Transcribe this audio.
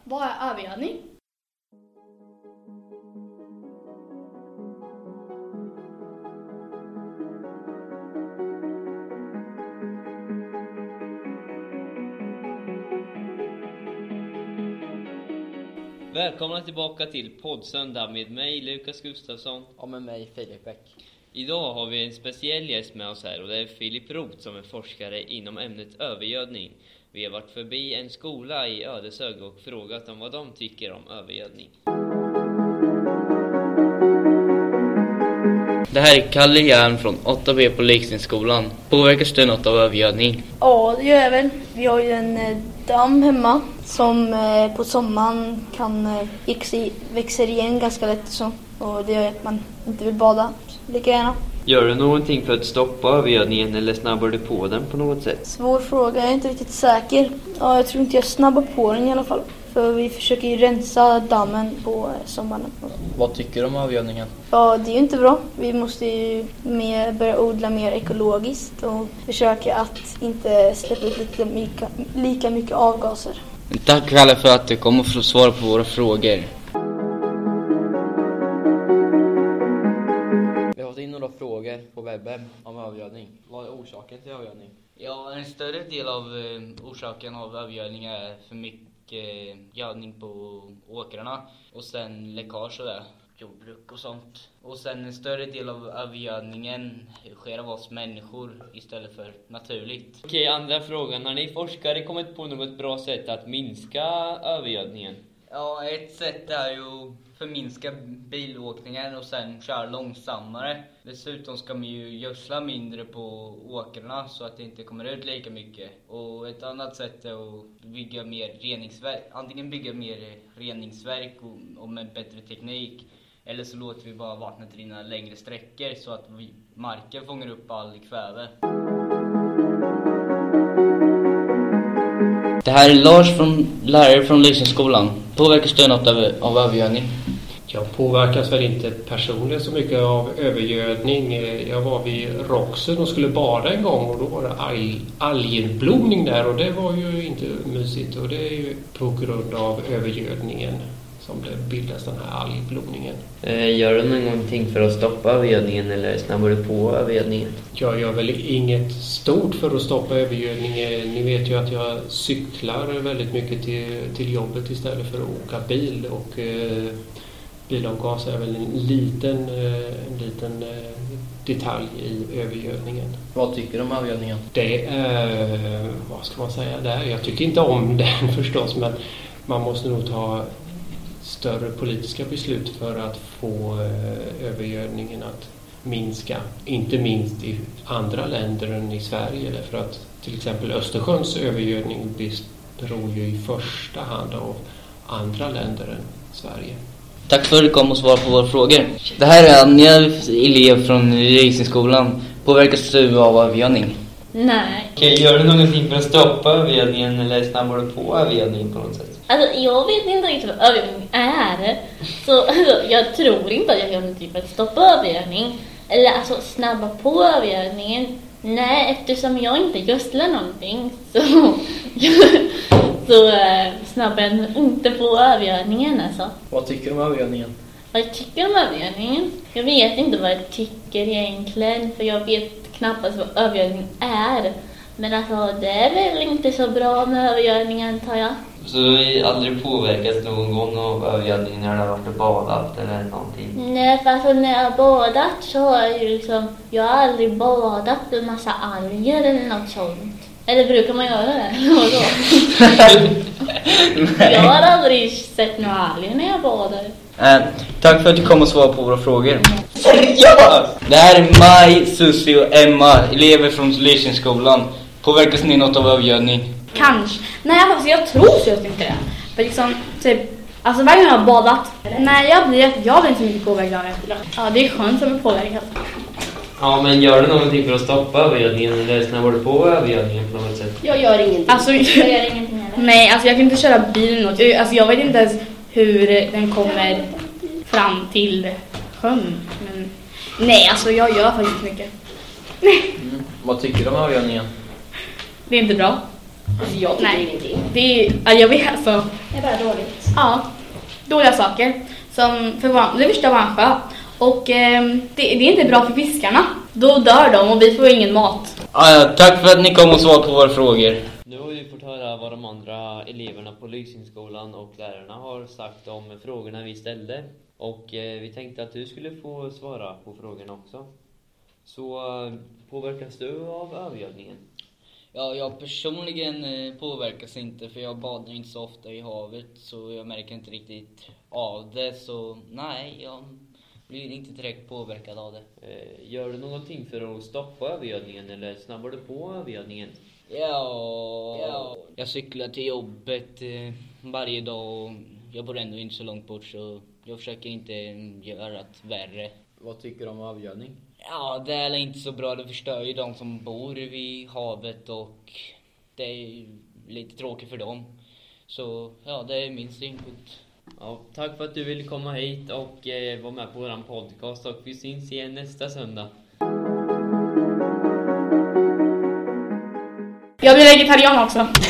Vad är övergödning? Välkomna tillbaka till poddsöndag med mig Lukas Gustafsson och med mig Filip Bäck. Idag har vi en speciell gäst med oss här och det är Filip Roth som är forskare inom ämnet övergödning. Vi har varit förbi en skola i Ödeshög och frågat om vad de tycker om övergödning. Det här är Kalle Järn från 8B på Leksinskolan. Påverkas du något av övergödning? Ja, det gör jag väl. Vi har ju en damm hemma som på sommaren kan växer igen ganska lätt så. Och det gör att man inte vill bada lika gärna. Gör du någonting för att stoppa övergödningen eller snabbar du på den på något sätt? Svår fråga, jag är inte riktigt säker. Ja, jag tror inte jag snabbar på den i alla fall. För vi försöker ju rensa dammen på sommaren. Vad tycker du om övergödningen? Ja, det är ju inte bra. Vi måste ju börja odla mer ekologiskt och försöka att inte släppa ut lika mycket avgaser. Tack Kalle för att du kom och svara på våra frågor. Vi har fått in några frågor på webben om övergödning. Vad är orsaken till övergödning? Ja, en större del av orsaken av övergödning är för mycket gödning på åkrarna och sen läckage och det, jordbruk och sånt. Och sen en större del av övergödningen sker av oss människor istället för naturligt. Okej, andra frågan. Har ni forskare kommit på något bra sätt att minska övergödningen? Ja, ett sätt är ju förminska bilåkningen och sen köra långsammare. Dessutom ska man ju gödsla mindre på åkrarna så att det inte kommer ut lika mycket. Och ett annat sätt är att bygga mer reningsverk. Antingen bygga mer reningsverk och med bättre teknik. Eller så låter vi bara vattnet rinna längre sträckor så att marken fångar upp all kväve. Det här är Lars, lärare från Leksinskolan. Påverkas du något av övergödning? Jag påverkas väl inte personligen så mycket av övergödning. Jag var vid Roxen och skulle bada en gång och då var det algblomning där och det var ju inte mysigt och det är ju på grund av övergödningen som det bildas den här algblomningen. Gör du någonting för att stoppa övergödningen eller snabbar du på övergödningen? Jag gör väl inget stort för att stoppa övergödningen. Ni vet ju att jag cyklar väldigt mycket till jobbet istället för att åka bil och bilavgas är väl en liten detalj i övergödningen. Vad tycker du om övergödningen? Det är, vad ska man säga där? Jag tycker inte om den förstås, men man måste nog ta större politiska beslut för att få övergödningen att minska. Inte minst i andra länder än i Sverige. Därför att till exempel Östersjöns övergödning beror ju i första hand av andra länder än Sverige. Tack för att du kom och svarade på våra frågor. Det här är Anja, elev från Leksinskolan. Påverkas du av övergödning? Nej. Okej, gör du någonting för att stoppa övergödningen eller snabbar du på övergödningen på något sätt? Alltså, jag vet inte riktigt vad övergödning är. Så jag tror inte att jag gör någonting för att stoppa övergödning. Eller alltså snabba på övergödningen. Nej, eftersom jag inte gödslar någonting så snabbar jag inte på övergödningen alltså. Vad tycker du om övergödningen? Vad jag tycker om övergödningen? Jag vet inte vad jag tycker egentligen. För jag vet knappast vad övergödning är. Men alltså det är väl inte så bra med övergödningen antar jag. Så du har aldrig påverkats någon gång av övergödning när du har varit och badat eller någonting? Nej, för alltså när jag har badat så har jag ju jag har aldrig badat med massa alger eller något sånt. Eller brukar man göra det? Jag har aldrig sett några alger när jag badar. Tack för att du kom och svarade på våra frågor. Ja! Det här är Maj, Susie och Emma, elever från Leksinskolan. Påverkas ni något av övergödning? Kanske. Nej, alltså jag tror just inte det. För liksom, alltså varje gång jag har badat. Nej, jag blir inte så mycket påverkad av det. Ja, det är skönt att bli påverkad. Ja, men gör du någonting för att stoppa övergödningen eller snabbar du på övergödningen på något sätt? Jag gör ingenting. Alltså, Jag gör ingenting heller. nej, alltså jag kan inte köra bil eller något. Alltså jag vet inte ens hur den kommer fram till sjön. Men nej, alltså jag gör faktiskt mycket. Vad tycker du om övergödningen? Det är inte bra. Alltså jag tycker ingenting. Jag vet alltså. Det är bara dåligt. Ja, dåliga saker. Som det första vansjö. Och det är inte bra för fiskarna. Då dör de och vi får ingen mat. Tack för att ni kom och svarade på våra frågor. Nu har vi fått höra vad de andra eleverna på Lysenskolan och lärarna har sagt om frågorna vi ställde. Och vi tänkte att du skulle få svara på frågorna också. Så påverkas du av övergödningen? Ja, jag personligen påverkas inte, för jag badar inte så ofta i havet, så jag märker inte riktigt av det. Så nej, jag blir inte direkt påverkad av det. Gör du någonting för att stoppa övergödningen eller snabbar du på övergödningen? Ja. Jag cyklar till jobbet varje dag och jag bor ändå inte så långt bort, så jag försöker inte göra det värre. Vad tycker du om övergödning? Ja, det är inte så bra. Det förstör ju de som bor vid havet och det är lite tråkigt för dem. Så ja, det är min synpunkt. Ja, tack för att du ville komma hit och vara med på våran podcast, och vi syns igen nästa söndag. Jag blir vegetarian också.